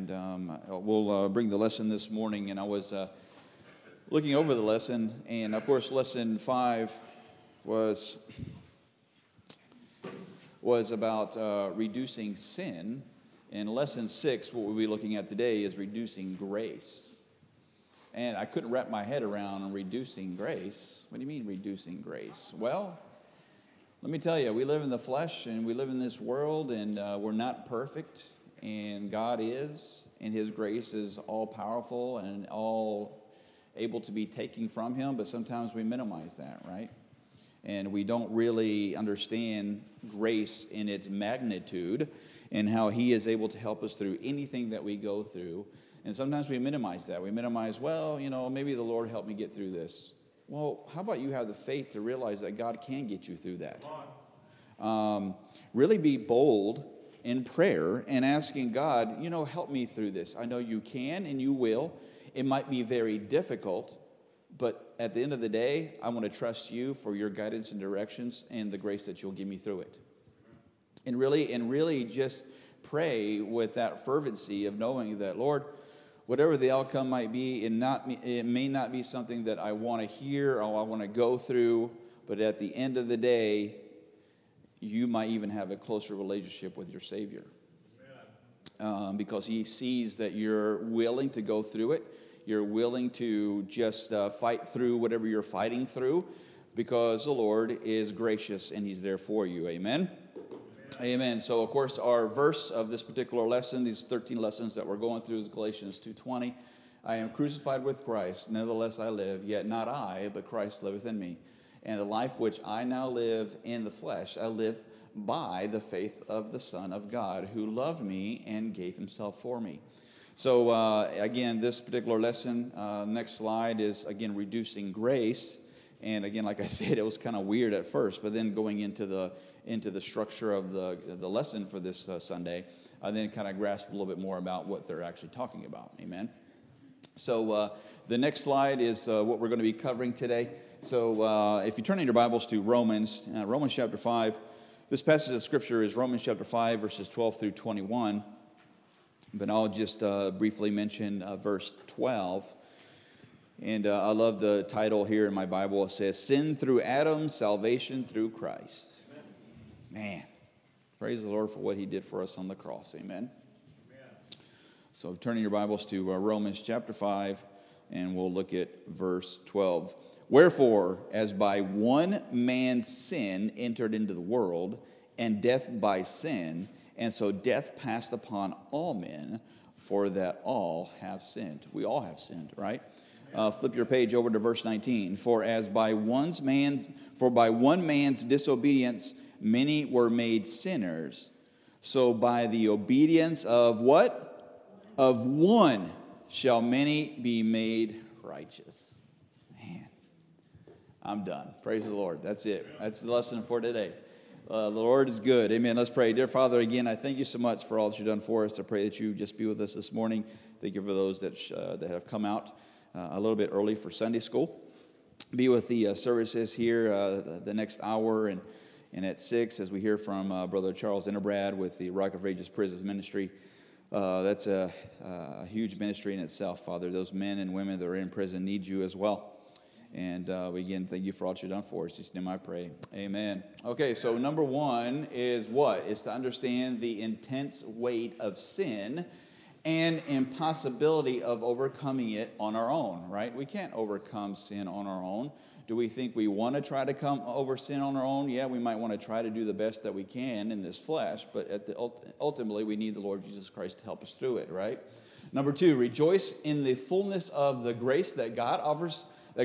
and we'll bring the lesson this morning. And I was looking over the lesson, and of course, lesson 5 was about reducing sin, and lesson 6, what we'll be looking at today, is reducing grace. And I couldn't wrap my head around reducing grace. What do you mean reducing grace? Well, let me tell you, we live in the flesh, and we live in this world, and we're not perfect, and God is, and His grace is all-powerful and all able to be taken from Him, but sometimes we minimize that, right? And we don't really understand grace in its magnitude and how He is able to help us through anything that we go through. And sometimes we minimize that. We minimize, well, maybe the Lord helped me get through this. Well, how about you have the faith to realize that God can get you through that? Really be bold in prayer and asking God, help me through this. I know you can and you will. It might be very difficult, but at the end of the day, I want to trust you for your guidance and directions and the grace that you'll give me through it. And really just pray with that fervency of knowing that, Lord, whatever the outcome might be, it may not be something that I want to hear or I want to go through, but at the end of the day, you might even have a closer relationship with your Savior. Because He sees that you're willing to go through it. You're willing to just fight through whatever you're fighting through, because the Lord is gracious and He's there for you. Amen? Amen. So, of course, our verse of this particular lesson, these 13 lessons that we're going through, is Galatians 2:20. I am crucified with Christ, nevertheless I live, yet not I, but Christ liveth in me. And the life which I now live in the flesh, I live by the faith of the Son of God, who loved me and gave Himself for me. So, again, this particular lesson, next slide, is, again, reducing grace. And, again, like I said, it was kind of weird at first, but then going into the structure of the lesson for this Sunday, I then kind of grasped a little bit more about what they're actually talking about. Amen? So, the next slide is what we're going to be covering today. So, if you turn in your Bibles to Romans chapter 5, this passage of Scripture is Romans chapter 5, verses 12 through 21. But I'll just briefly mention verse 12. And I love the title here in my Bible. It says, Sin through Adam, salvation through Christ. Amen. Man, praise the Lord for what He did for us on the cross. Amen. Amen. So turning your Bibles to Romans chapter 5, and we'll look at verse 12. Wherefore, as by one man's sin entered into the world, and death by sin, and so death passed upon all men, for that all have sinned. We all have sinned, right? Flip your page over to verse 19. For by one man's disobedience many were made sinners, so by the obedience of what? Of one shall many be made righteous. Man, I'm done. Praise the Lord. That's it. That's the lesson for today. The Lord is good. Amen. Let's pray. Dear Father, again, I thank you so much for all that you've done for us. I pray that you just be with us this morning. Thank you for those that have come out a little bit early for Sunday school. Be with the services here the next hour and at 6 as we hear from Brother Charles Interbrad with the Rock of Ages Prisons Ministry. That's a huge ministry in itself, Father. Those men and women that are in prison need you as well. And we again thank you for all that you've done for us. In Jesus' name I pray. Amen. Okay, so number one is what? Is to understand the intense weight of sin and impossibility of overcoming it on our own, right? We can't overcome sin on our own. Do we think we want to try to come over sin on our own? Yeah, we might want to try to do the best that we can in this flesh, but ultimately we need the Lord Jesus Christ to help us through it, right? Number two, rejoice in the fullness of the grace that God offers,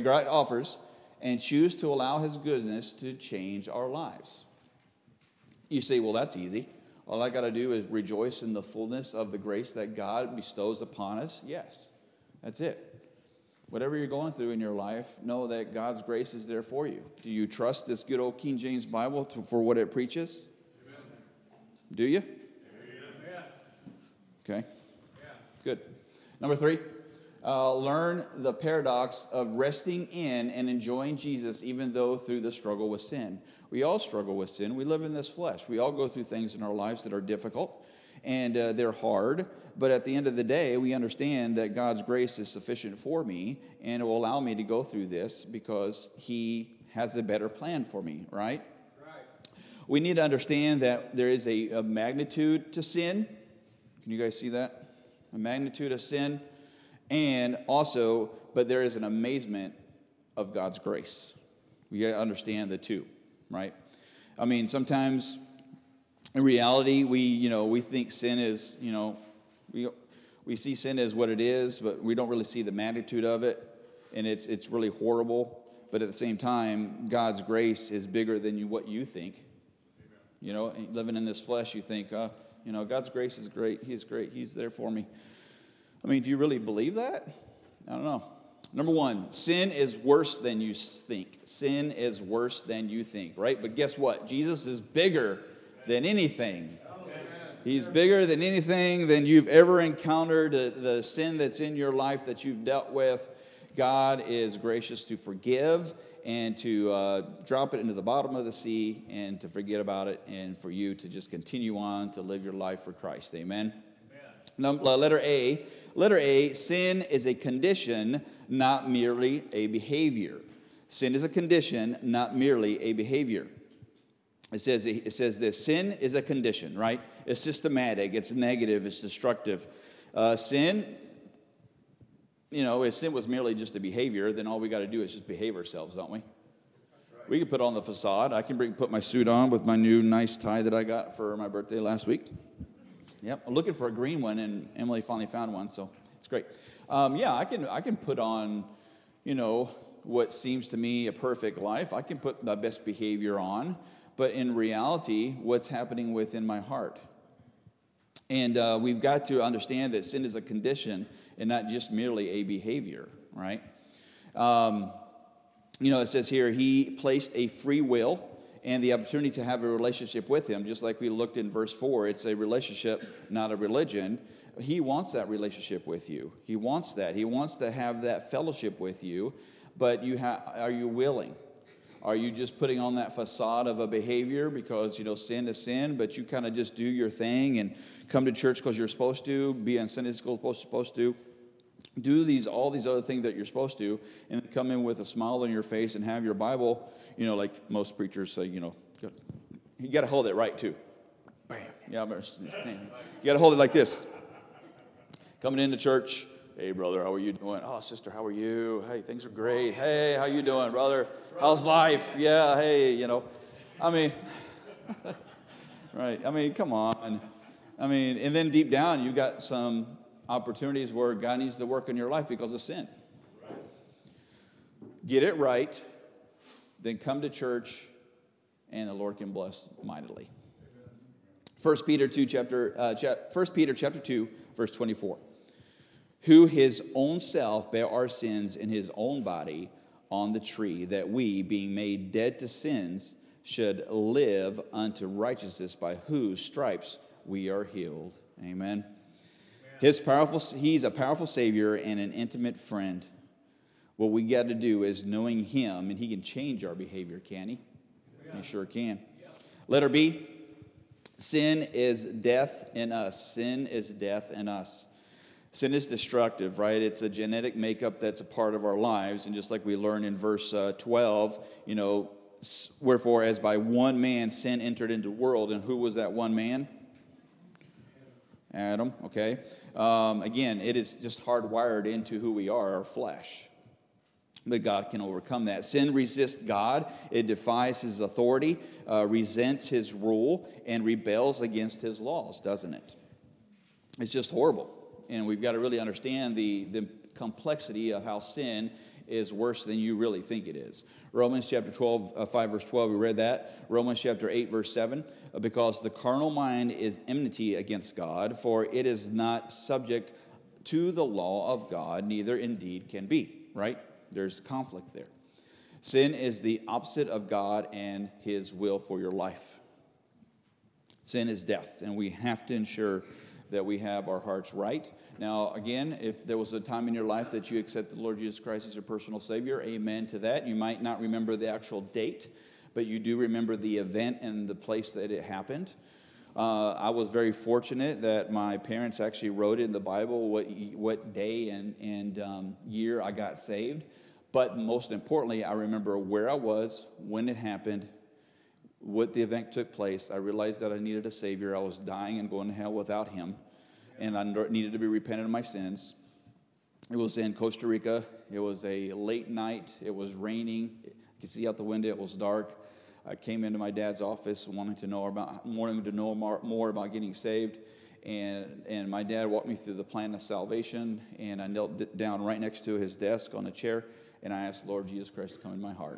and choose to allow His goodness to change our lives. You say, well, that's easy. All I got to do is rejoice in the fullness of the grace that God bestows upon us. Yes, that's it. Whatever you're going through in your life, know that God's grace is there for you. Do you trust this good old King James Bible for what it preaches? Amen. Do you? Amen. Okay. Yeah. Good. Number 3. Learn the paradox of resting in and enjoying Jesus even though through the struggle with sin. We all struggle with sin. We live in this flesh. We all go through things in our lives that are difficult. and they're hard. But at the end of the day, we understand that God's grace is sufficient for me, and it will allow me to go through this because He has a better plan for me, right? We need to understand that there is a magnitude to sin. Can you guys see that? A magnitude of sin. And also, but there is an amazement of God's grace. We got to understand the two, right? I mean, sometimes in reality, we think sin is, we see sin as what it is, but we don't really see the magnitude of it, and it's really horrible. But at the same time, God's grace is bigger than what you think. Living in this flesh, you think, God's grace is great. He's great. He's there for me. I mean, do you really believe that? I don't know. Number one, sin is worse than you think. Sin is worse than you think, right? But guess what? Jesus is bigger than anything. He's bigger than anything than you've ever encountered. The sin that's in your life that you've dealt with, God is gracious to forgive and to drop it into the bottom of the sea and to forget about it, and for you to just continue on to live your life for Christ. Amen? Letter A. Letter A, sin is a condition, not merely a behavior. Sin is a condition, not merely a behavior. It says this: sin is a condition, right? It's systematic, it's negative, it's destructive. Sin, if sin was merely just a behavior, then all we got to do is just behave ourselves, don't we? Right. We can put on the facade. I can put my suit on with my new nice tie that I got for my birthday last week. Yep, I'm looking for a green one, and Emily finally found one, so it's great. I can put on, what seems to me a perfect life. I can put my best behavior on, but in reality, what's happening within my heart? And we've got to understand that sin is a condition and not just merely a behavior, right? It says here, He placed a free will and the opportunity to have a relationship with Him, just like we looked in verse 4. It's a relationship, not a religion. He wants that relationship with you. He wants that. He wants to have that fellowship with you, but are you willing? Are you just putting on that facade of a behavior because, sin is sin, but you kind of just do your thing and come to church because you're supposed to, be in Sunday school supposed to, do all these other things that you're supposed to, and come in with a smile on your face and have your Bible, like most preachers say, you got to hold it right too. Bam. Yeah, you got to hold it like this. Coming into church, hey brother, how are you doing? Oh sister, how are you? Hey, things are great. Hey, how you doing, brother? How's life? Yeah, hey, I mean, right? I mean, come on. I mean, and then deep down, you got some opportunities where God needs to work in your life because of sin. Get it right, then come to church, and the Lord can bless mightily. 1 Peter chapter 2, verse 24. Who His own self bare our sins in His own body on the tree, that we, being made dead to sins, should live unto righteousness, by whose stripes we are healed. Amen. He's a powerful Savior and an intimate friend. What we got to do is knowing Him, and He can change our behavior, can He? He sure can. Letter B, sin is death in us. Sin is death in us. Sin is destructive, right? It's a genetic makeup that's a part of our lives. And just like we learn in verse 12, wherefore as by one man sin entered into the world. And who was that one man? Adam, okay. Again, it is just hardwired into who we are, our flesh. But God can overcome that. Sin resists God. It defies His authority, resents His rule, and rebels against His laws, doesn't it? It's just horrible. And we've got to really understand the complexity of how sin is worse than you really think it is. Romans chapter 5, verse 12, we read that. Romans chapter 8, verse 7, because the carnal mind is enmity against God, for it is not subject to the law of God, neither indeed can be, right? There's conflict there. Sin is the opposite of God and His will for your life. Sin is death, and we have to ensure that we have our hearts right. Now, again, if there was a time in your life that you accepted the Lord Jesus Christ as your personal Savior, amen to that. You might not remember the actual date, but you do remember the event and the place that it happened. I was very fortunate that my parents actually wrote in the Bible what day and year I got saved. But most importantly, I remember where I was, when it happened, what the event took place. I realized that I needed a Savior. I was dying and going to hell without Him, and I needed to be repentant of my sins. It was in Costa Rica. It was a late night. It was raining. You could see out the window. It was dark. I came into my dad's office wanting to know more about getting saved, and my dad walked me through the plan of salvation, and I knelt down right next to his desk on a chair, and I asked the Lord Jesus Christ to come in my heart.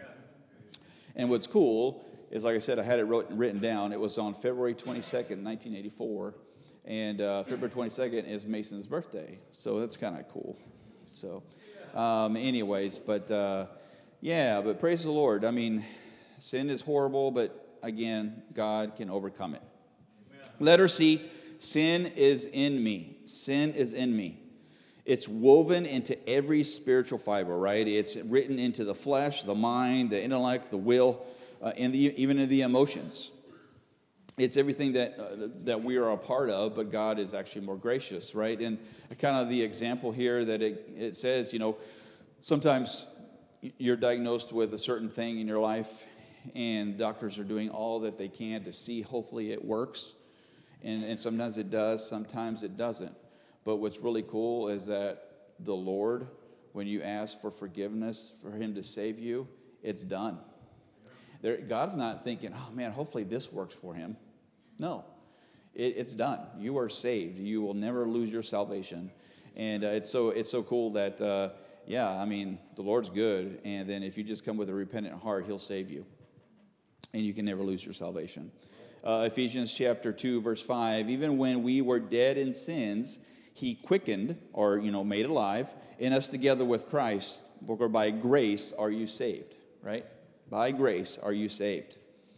And what's cool is, like I said, I had it written down. It was on February 22nd, 1984, and February 22nd is Mason's birthday, so that's kind of cool. So, anyways, but praise the Lord. I mean, sin is horrible, but again, God can overcome it. Amen. Letter C, sin is in me. Sin is in me. It's woven into every spiritual fiber, right? It's written into the flesh, the mind, the intellect, the will, even in the emotions. It's everything that we are a part of, but God is actually more gracious, right? And kind of the example here that it says, sometimes you're diagnosed with a certain thing in your life, and doctors are doing all that they can to see, hopefully it works. And sometimes it does, sometimes it doesn't. But what's really cool is that the Lord, when you ask for forgiveness, for Him to save you, it's done. God's not thinking, oh man, hopefully this works for him. No, it's done. You are saved. You will never lose your salvation. And it's so cool that, the Lord's good. And then if you just come with a repentant heart, He'll save you. And you can never lose your salvation. Ephesians chapter 2, verse 5, even when we were dead in sins, He quickened, or, made alive, in us together with Christ, for by grace are you saved, right? By grace are you saved.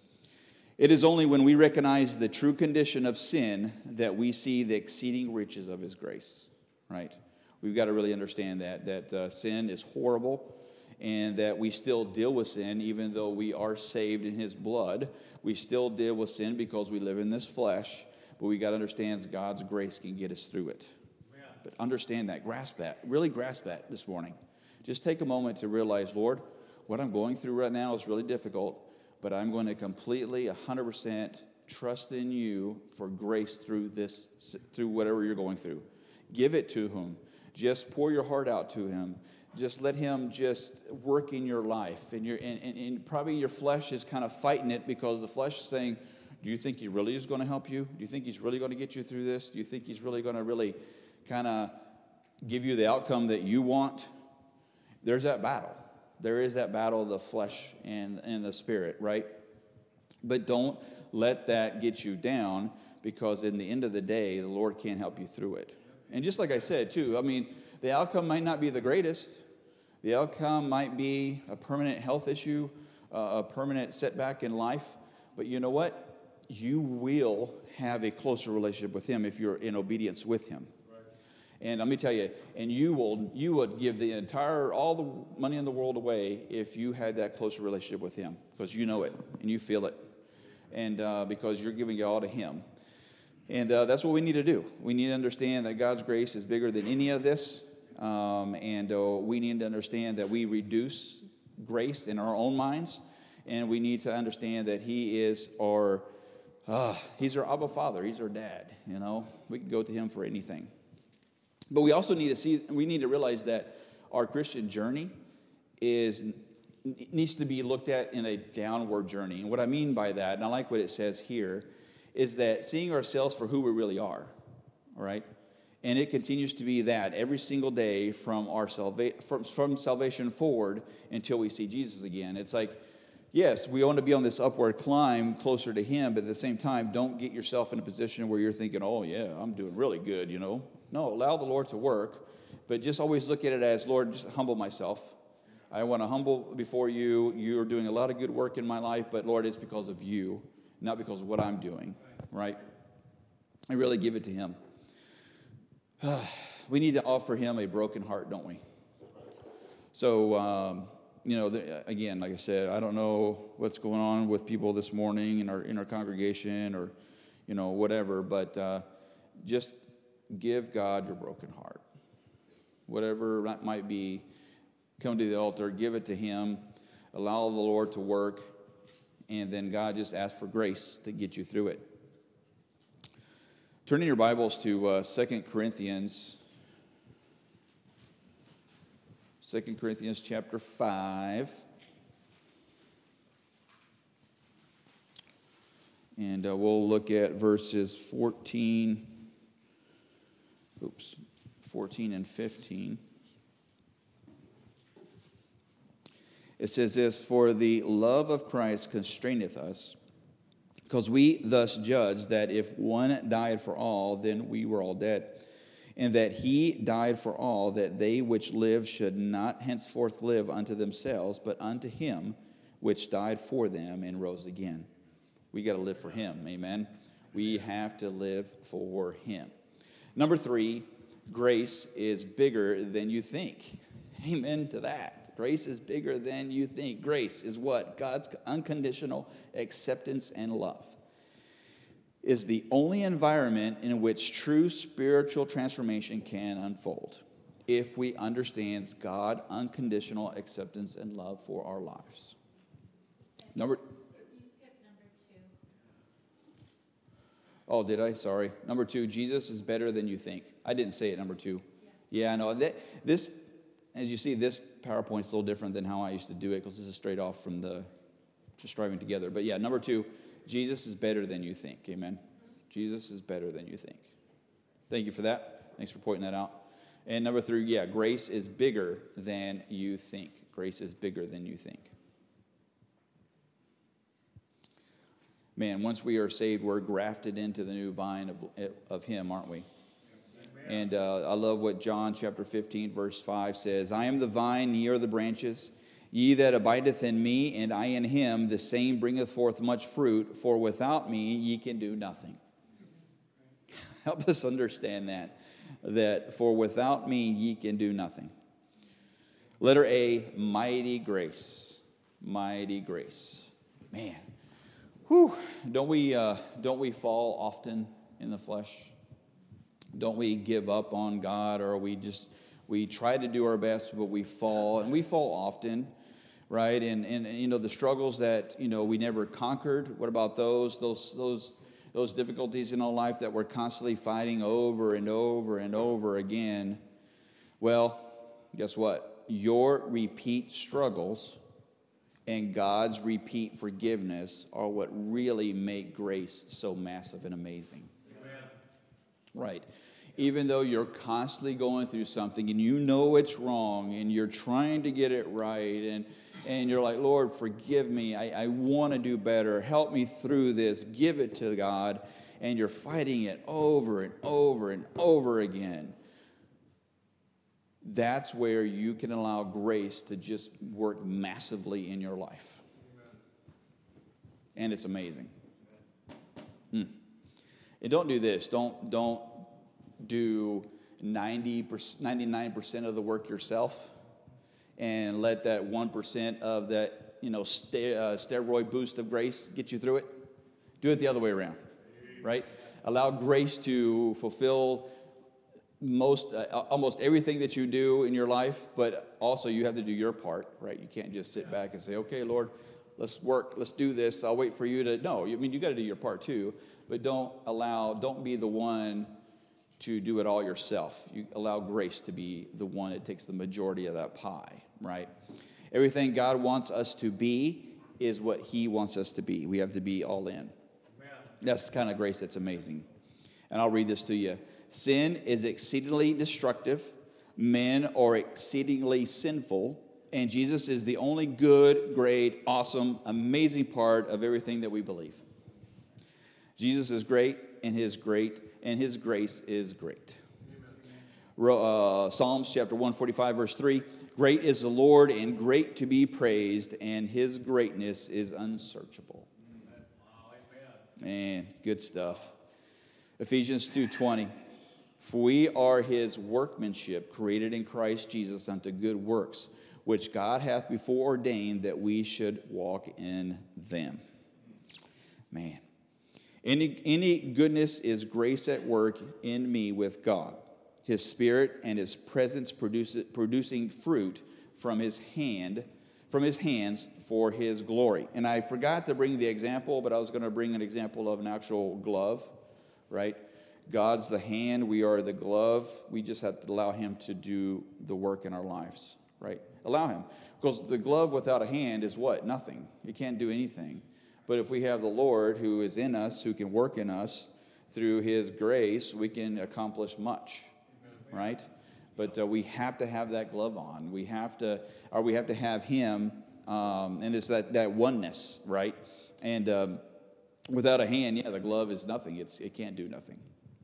It is only when we recognize the true condition of sin that we see the exceeding riches of His grace, right? We've got to really understand that sin is horrible, and that we still deal with sin even though we are saved in His blood. We still deal with sin because we live in this flesh, but we got to understand God's grace can get us through it. But understand that, really grasp that this morning. Just take a moment to realize, Lord, what I'm going through right now is really difficult, but I'm going to completely, 100% trust in You for grace through whatever you're going through. Give it to Him. Just pour your heart out to Him. Just let Him just work in your life. And probably your flesh is kind of fighting it, because the flesh is saying, do you think He really is going to help you? Do you think He's really going to get you through this? Do you think He's really going to really kind of give you the outcome that you want? There's that battle. There is that battle of the flesh and the spirit, right? But don't let that get you down, because in the end of the day, the Lord can help you through it. And just like I said, too, the outcome might not be the greatest. The outcome might be a permanent health issue, a permanent setback in life. But you know what? You will have a closer relationship with Him if you're in obedience with Him. And let me tell you, and you would give all the money in the world away if you had that closer relationship with Him, because you know it and you feel it, and because you're giving it all to Him. And that's what we need to do. We need to understand that God's grace is bigger than any of this, and we need to understand that we reduce grace in our own minds, and we need to understand that He is He's our Abba Father. He's our Dad. We can go to Him for anything. But we also need to realize that our Christian journey needs to be looked at in a downward journey. And what I mean by that, and I like what it says here, is that seeing ourselves for who we really are, all right? And it continues to be that every single day from salvation forward until we see Jesus again. It's like, yes, we want to be on this upward climb closer to Him, but at the same time, don't get yourself in a position where you're thinking, oh yeah, I'm doing really good, No, allow the Lord to work, but just always look at it as, Lord, just humble myself. I want to humble before You. You're doing a lot of good work in my life, but Lord, it's because of You, not because of what I'm doing, right? I really give it to Him. We need to offer Him a broken heart, don't we? So, again, like I said, I don't know what's going on with people this morning in our congregation, or, whatever. But just give God your broken heart. Whatever that might be, come to the altar, give it to Him, allow the Lord to work, and then God just asks for grace to get you through it. Turn in your Bibles to 2 Corinthians. 2 Corinthians chapter 5. And we'll look at verses 14 and 15. It says this, "For the love of Christ constraineth us, because we thus judge that if one died for all, then we were all dead. And that He died for all, that they which live should not henceforth live unto themselves, but unto Him which died for them and rose again." We got to live for Him, amen? We have to live for Him. Number 3, grace is bigger than you think. Amen to that. Grace is bigger than you think. Grace is what? God's unconditional acceptance and love. Is the only environment in which true spiritual transformation can unfold if we understand God's unconditional acceptance and love for our lives. You skipped number 2. Oh, did I? Sorry. Number 2, Jesus is better than you think. I didn't say it, number 2. Yeah, I know. This, as you see, this PowerPoint's a little different than how I used to do it because this is straight off from just driving together. But yeah, number 2, Jesus is better than you think. Amen. Jesus is better than you think. Thank you for that. Thanks for pointing that out. And number 3, yeah, grace is bigger than you think. Grace is bigger than you think. Man, once we are saved, we're grafted into the new vine of Him, aren't we? And I love what John chapter 15, verse 5 says, "I am the vine, ye are the branches. Ye that abideth in me, and I in him, the same bringeth forth much fruit, for without me ye can do nothing." Help us understand that for without me ye can do nothing. Letter A, mighty grace. Mighty grace. Man. Whew. Don't we fall often in the flesh? Don't we give up on God, or we try to do our best, but we fall, and we fall often, right? And the struggles that we never conquered. What about those difficulties in our life that we're constantly fighting over and over and over again? Well, guess what? Your repeat struggles and God's repeat forgiveness are what really make grace so massive and amazing. Amen. Right. Even though you're constantly going through something and you know it's wrong and you're trying to get it right and you're like, "Lord, forgive me. I want to do better. Help me through this." Give it to God, and you're fighting it over and over and over again. That's where you can allow grace to just work massively in your life. Amen. And it's amazing. And don't do this. Don't do 99% of the work yourself and let that 1% of that steroid boost of grace get you through it. Do it the other way around, right? Allow grace to fulfill almost everything that you do in your life, but also you have to do your part, right? You can't just sit back and say, "Okay, Lord, let's work, let's do this. I'll wait for you to." No, I mean, you got to do your part too, but don't be the one to do it all yourself. You allow grace to be the one that takes the majority of that pie, right? Everything God wants us to be is what He wants us to be. We have to be all in. Amen. That's the kind of grace that's amazing. And I'll read this to you. "Sin is exceedingly destructive. Men are exceedingly sinful. And Jesus is the only good, great, awesome, amazing part of everything that we believe." Jesus is great, and His grace is great. Psalms chapter 145, verse 3. "Great is the Lord, and great to be praised, and His greatness is unsearchable." Man, good stuff. Ephesians 2:20. "For we are His workmanship, created in Christ Jesus unto good works, which God hath before ordained that we should walk in them." Man. Any goodness is grace at work in me with God, his Spirit and his presence producing fruit from his hands for his glory. And I forgot to bring the example, but I was going to bring an example of an actual glove, right? God's the hand, we are the glove. We just have to allow him to do the work in our lives, right? Allow him. Because the glove without a hand is what? Nothing. It can't do anything. But if we have the Lord who is in us, who can work in us through his grace, we can accomplish much, right? But we have to have that glove on. We have to have him, and it's that oneness, right? And without a hand, the glove is nothing. It can't do nothing.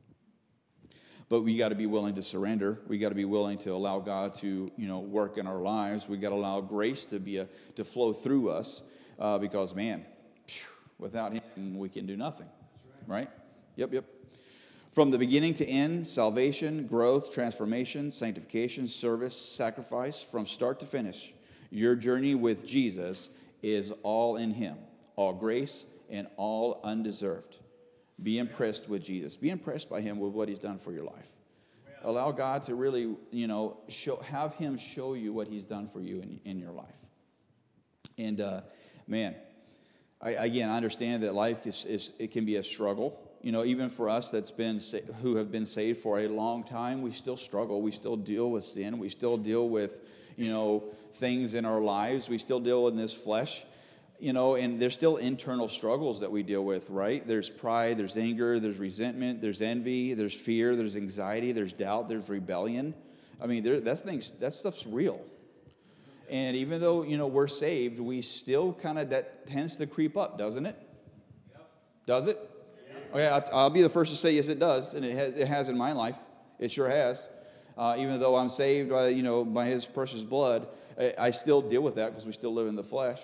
But we got to be willing to surrender. We got to be willing to allow God to, work in our lives. We got to allow grace to flow through us, because man, without him we can do nothing, right? Yep. From the beginning to end, salvation, growth, transformation, sanctification, service, sacrifice, from start to finish, your journey with Jesus is all in him, all grace and all undeserved. Be impressed with Jesus. Be impressed by him with what he's done for your life. Allow God to really, have him show you what he's done for you in your life. And man, I understand that life it can be a struggle. Even for us who have been saved for a long time, we still struggle. We still deal with sin. We still deal with, things in our lives. We still deal with this flesh. And there's still internal struggles that we deal with, right? There's pride, there's anger, there's resentment, there's envy, there's fear, there's anxiety, there's doubt, there's rebellion. I mean, that stuff's real. And even though, we're saved, we still that tends to creep up, doesn't it? Yep. Does it? Yep. Okay, I'll be the first to say, yes, it does. And it has in my life. It sure has. Even though I'm saved by his precious blood, I still deal with that because we still live in the flesh.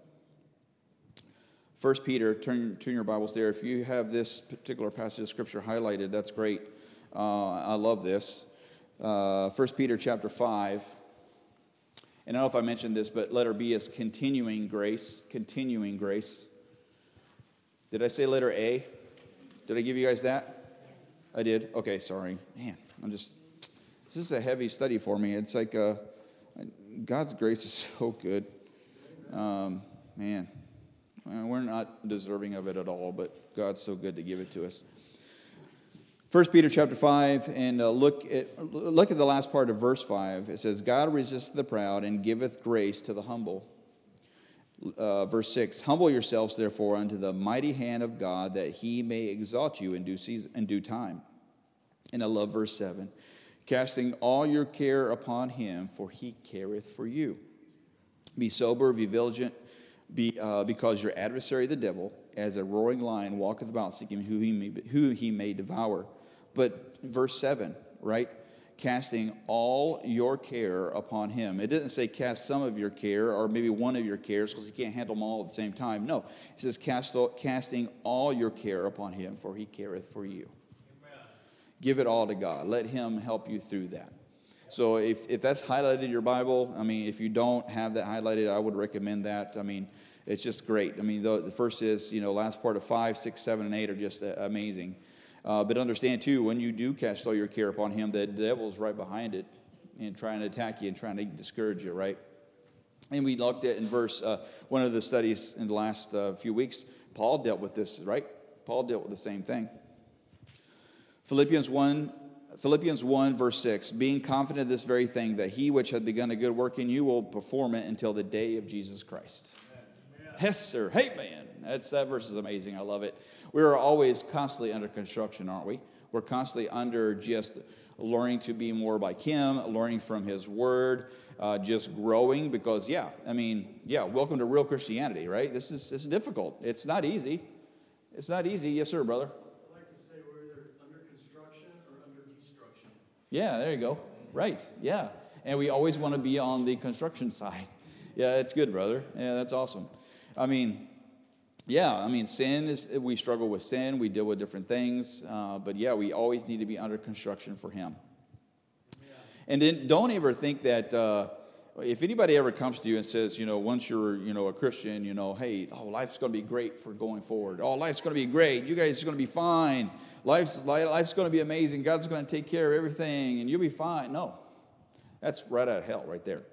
1 Peter, turn your Bibles there. If you have this particular passage of Scripture highlighted, that's great. I love this. 1 Peter chapter 5. And I don't know if I mentioned this, but letter B is continuing grace. Continuing grace. Did I say letter A? Did I give you guys that? I did? Okay, sorry. Man, this is a heavy study for me. It's like God's grace is so good. Man. We're not deserving of it at all, but God's so good to give it to us. 1 Peter chapter 5, and look at the last part of verse 5. It says, God resisteth the proud and giveth grace to the humble. Verse 6, humble yourselves therefore unto the mighty hand of God, that he may exalt you in due time. And I love verse 7, casting all your care upon him, for he careth for you. Be sober, be vigilant, because your adversary the devil, as a roaring lion, walketh about seeking who he may devour. But verse 7, right? Casting all your care upon him. It doesn't say cast some of your care or maybe one of your cares, because he can't handle them all at the same time. No, it says casting all your care upon him, for he careth for you. Amen. Give it all to God. Let him help you through that. So if that's highlighted in your Bible, if you don't have that highlighted, I would recommend that. It's just great. The first is, last part of 5, 6, 7, and 8 are just amazing. But understand, too, when you do cast all your care upon him, the devil's right behind it and trying to attack you and trying to discourage you, right? And we looked at in one of the studies in the last few weeks, Paul dealt with this, right? Paul dealt with the same thing. Philippians 1, verse 6, being confident of this very thing, that he which hath begun a good work in you will perform it until the day of Jesus Christ. Amen. Yes, sir. Hey, man. That verse is amazing. I love it. We're always constantly under construction, aren't we? We're constantly under just learning to be more like him, learning from his word, just growing because, welcome to real Christianity, right? This is difficult. It's not easy. It's not easy. Yes, sir, brother. I like to say we're either under construction or under destruction. Yeah, there you go. Right, yeah. And we always want to be on the construction side. Yeah, it's good, brother. Yeah, that's awesome. Sin is, we struggle with sin. We deal with different things. But we always need to be under construction for him. Yeah. And then don't ever think that, if anybody ever comes to you and says, once you're, a Christian, hey, life's going to be great for going forward. Oh, life's going to be great. You guys are going to be fine. Life's going to be amazing. God's going to take care of everything, and you'll be fine. No, that's right out of hell right there.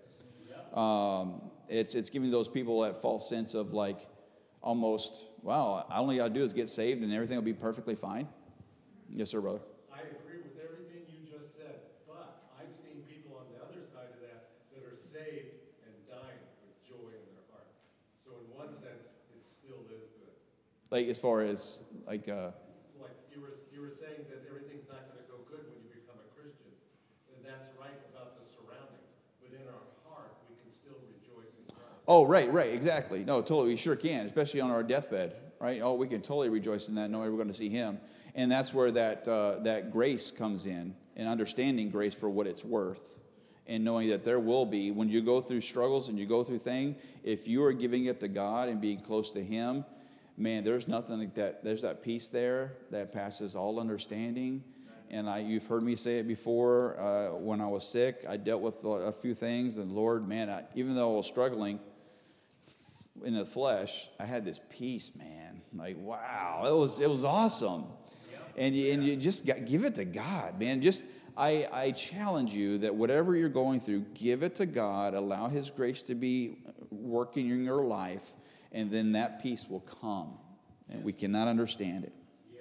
It's giving those people that false sense of like almost, wow, all I got to do is get saved and everything will be perfectly fine. Yes, sir, brother. I agree with everything you just said, but I've seen people on the other side of that are saved and dying with joy in their heart. So in one sense, it still is good. Like as far as like Like you were saying that everything's not going to go good when you become a Christian, and that's right about the surroundings. But in our heart, we can still rejoice in Christ. Oh, right, exactly. No, totally, we sure can, especially on our deathbed, right? Oh, we can totally rejoice in that, knowing we're going to see Him. And that's where that grace comes in, and understanding grace for what it's worth, and knowing that there will be, when you go through struggles and you go through things, if you are giving it to God and being close to Him, man, there's nothing like that. There's that peace there that passes all understanding. And you've heard me say it before. When I was sick, I dealt with a few things, and Lord, man, even though I was struggling in the flesh, I had this peace, man. Like, wow, it was awesome. And you just give it to God, man. I challenge you that whatever you're going through, give it to God. Allow His grace to be working in your life, and then that peace will come. And we cannot understand it. Yeah,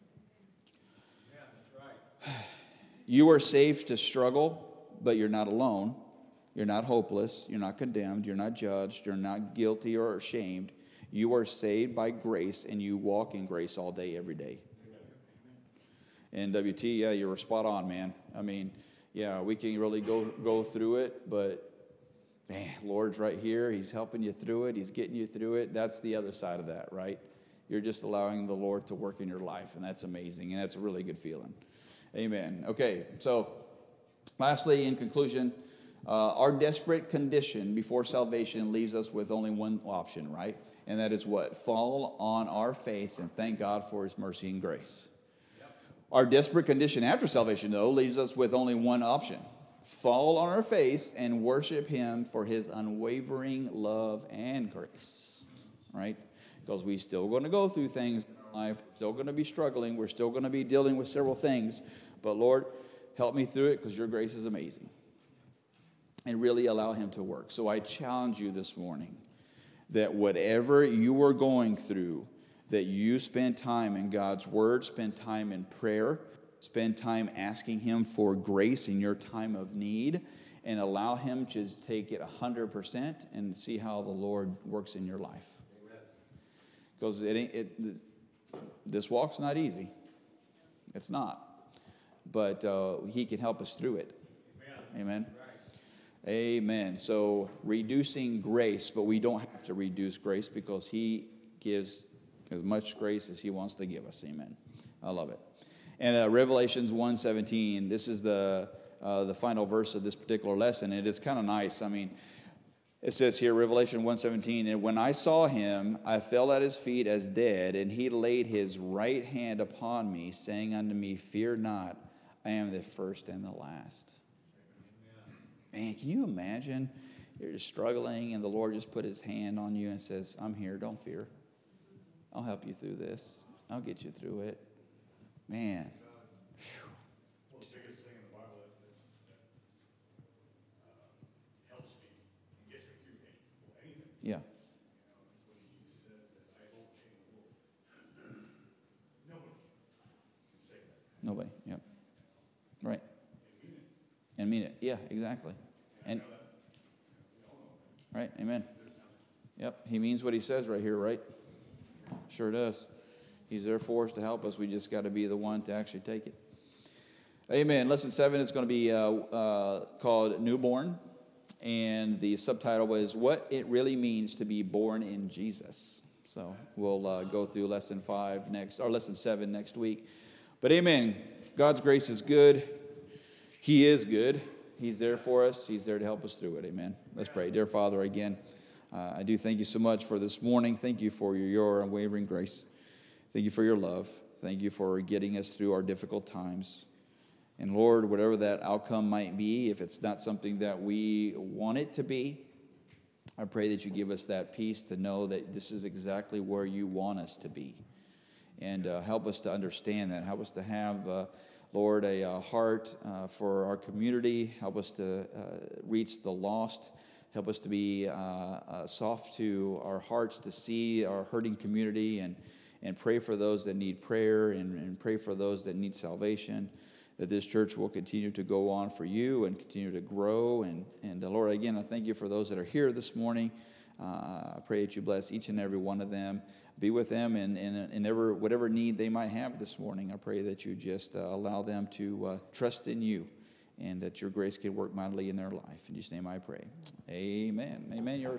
that's right. You are safe to struggle, but you're not alone. You're not hopeless. You're not condemned. You're not judged. You're not guilty or ashamed. You are saved by grace, and you walk in grace all day, every day. And WT, yeah, you were spot on, man. I mean, yeah, we can really go through it, but man, Lord's right here. He's helping you through it. He's getting you through it. That's the other side of that, right? You're just allowing the Lord to work in your life, and that's amazing, and that's a really good feeling. Amen. Okay, so lastly, in conclusion, our desperate condition before salvation leaves us with only one option, right? And that is what? Fall on our face and thank God for His mercy and grace. Our desperate condition after salvation, though, leaves us with only one option. Fall on our face and worship Him for His unwavering love and grace, right? Because we're still going to go through things in our life. We're still going to be struggling. We're still going to be dealing with several things. But, Lord, help me through it because your grace is amazing. And really allow Him to work. So I challenge you this morning that whatever you are going through, that you spend time in God's Word, spend time in prayer, spend time asking Him for grace in your time of need, and allow Him to take it 100% and see how the Lord works in your life. Because this walk's not easy. It's not. But He can help us through it. Amen. Amen. So reducing grace, but we don't have to reduce grace because He gives as much grace as He wants to give us. Amen. I love it. And Revelations 1:17, this is the final verse of this particular lesson. It is kind of nice. I mean, it says here, Revelation 1:17, and when I saw Him, I fell at His feet as dead, and He laid His right hand upon me, saying unto me, fear not, I am the first and the last. Man, can you imagine? You're just struggling, and the Lord just put His hand on you and says, I'm here, don't fear. I'll help you through this. I'll get you through it. Man. Well, the biggest thing in the Bible that helps me and gets me through anything. Yeah. Is when He says that I overcame the world. Nobody can say that. Nobody. Yep. Right. And mean it. Yeah, exactly. And right. Amen. Yep. He means what He says right here, right? Sure does. He's there for us to help us. We just got to be the one to actually take it. Amen. Lesson 7 is going to be called Newborn. And the subtitle is What It Really Means to Be Born in Jesus. So we'll go through lesson 7 next week. But amen. God's grace is good. He is good. He's there for us. He's there to help us through it. Amen. Let's pray. Dear Father, again, I do thank you so much for this morning. Thank you for your unwavering grace. Thank you for your love. Thank you for getting us through our difficult times. And Lord, whatever that outcome might be, if it's not something that we want it to be, I pray that you give us that peace to know that this is exactly where you want us to be. And help us to understand that. Help us to have, Lord, a heart for our community. Help us to reach the lost. Help us to be soft to our hearts to see our hurting community and pray for those that need prayer and pray for those that need salvation. That this church will continue to go on for you and continue to grow. And Lord, again, I thank you for those that are here this morning. I pray that you bless each and every one of them. Be with them in whatever need they might have this morning. I pray that you just allow them to trust in you and that your grace can work mightily in their life. In Jesus' name I pray. Amen. Amen.